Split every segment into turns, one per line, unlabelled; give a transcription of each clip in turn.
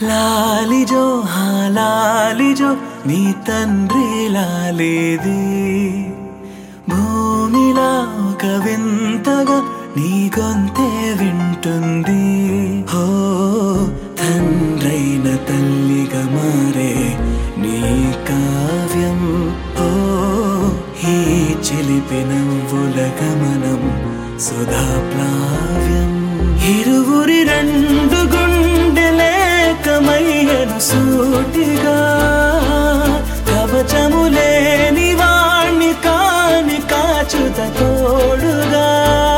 లాలిజో లాలిజో నీ తండ్రి లాలేది భూమిలా ఒక వింతగా నీ గొంతే వింటుంది హో తండ్రైన తల్లిగా మారే నీ కావ్యం హో ఈ చిలిపి నవ్వుల గమనం సుధా ప్లావ్యం ఇరువురి రెండు గుండెలేకమయ్యను సూటిగా కవచములేని వాణ్ణి కాని కాచుత తోడుగా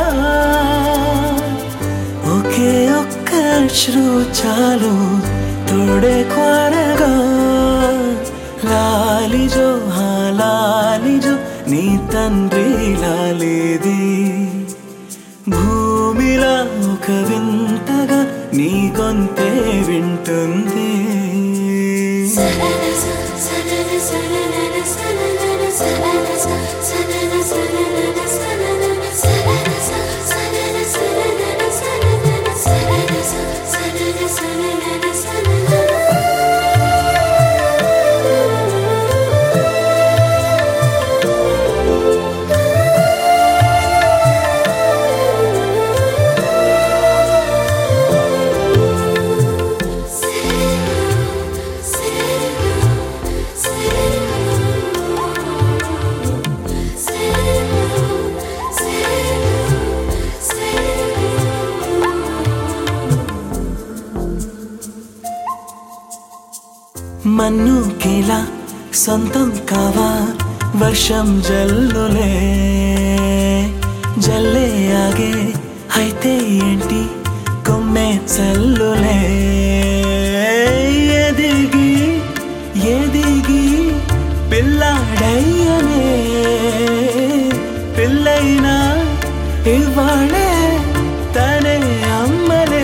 ఒకే ఒక్క అశ్రు చాలు తోడే క్వారగా లాలిజో లాలిజో నీ తండ్రి లాలేది భూమిలా ఒక వింతగా నీ గొంతే వింటుంది మన్నుకిలా సొంతం కావా వర్షం జల్లులే జల్లే ఆగే అయితే ఏంటి కొమ్మే చల్లులే ఎదిగి ఎదిగి పిల్లాడయ్యనే పిల్లైనా ఇవాళే తనే అమ్మలే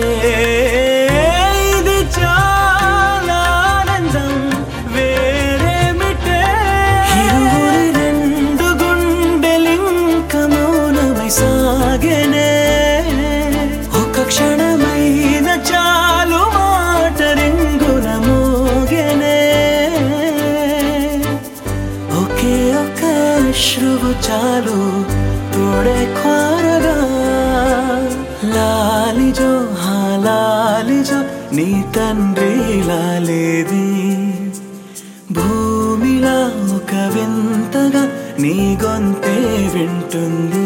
ఒక క్షణమైన చాలు మాట రింగున మోగెనే ఒకే ఒక అశ్రువు చాలు తోడే క్వారగా లాలిజో లాలిజో నీ తండ్రి లాలేది భూమిలా ఒక వింతగా నీ గొంతే వింటుంది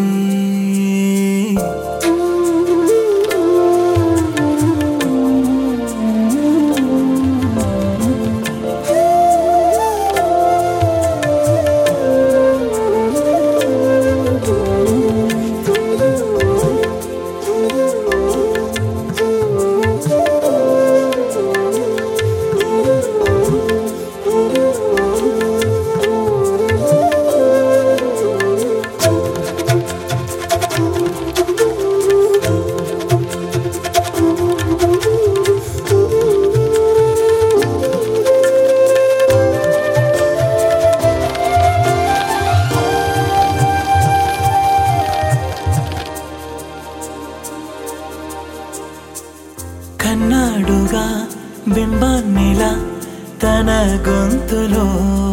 కన్నాడుగా బింబాన్నిలా తన గొంతులో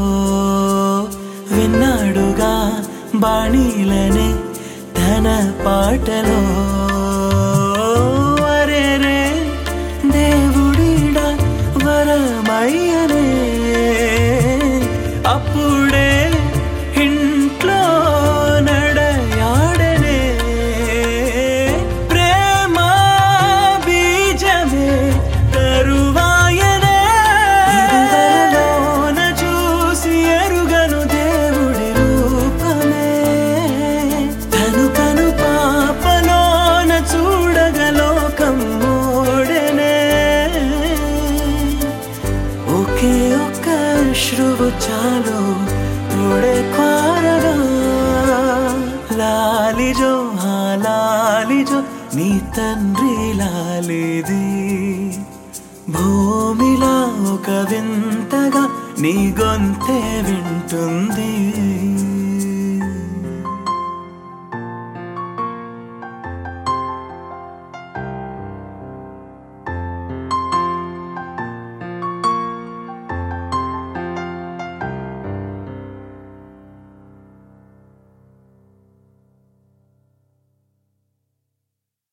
విన్నాడుగా బాణీలనే తన పాటలో అరేరే దేవుడిడా వరమయ్యనే అప్పుడే ఇంట్లో నడయాడనే అశ్రువు చాలు తోడే క్వారగా లాలిజో లాలిజో నీ తండ్రి లాలేది భూమిలా ఒక వింతగా నీ గొంతే వింటుంది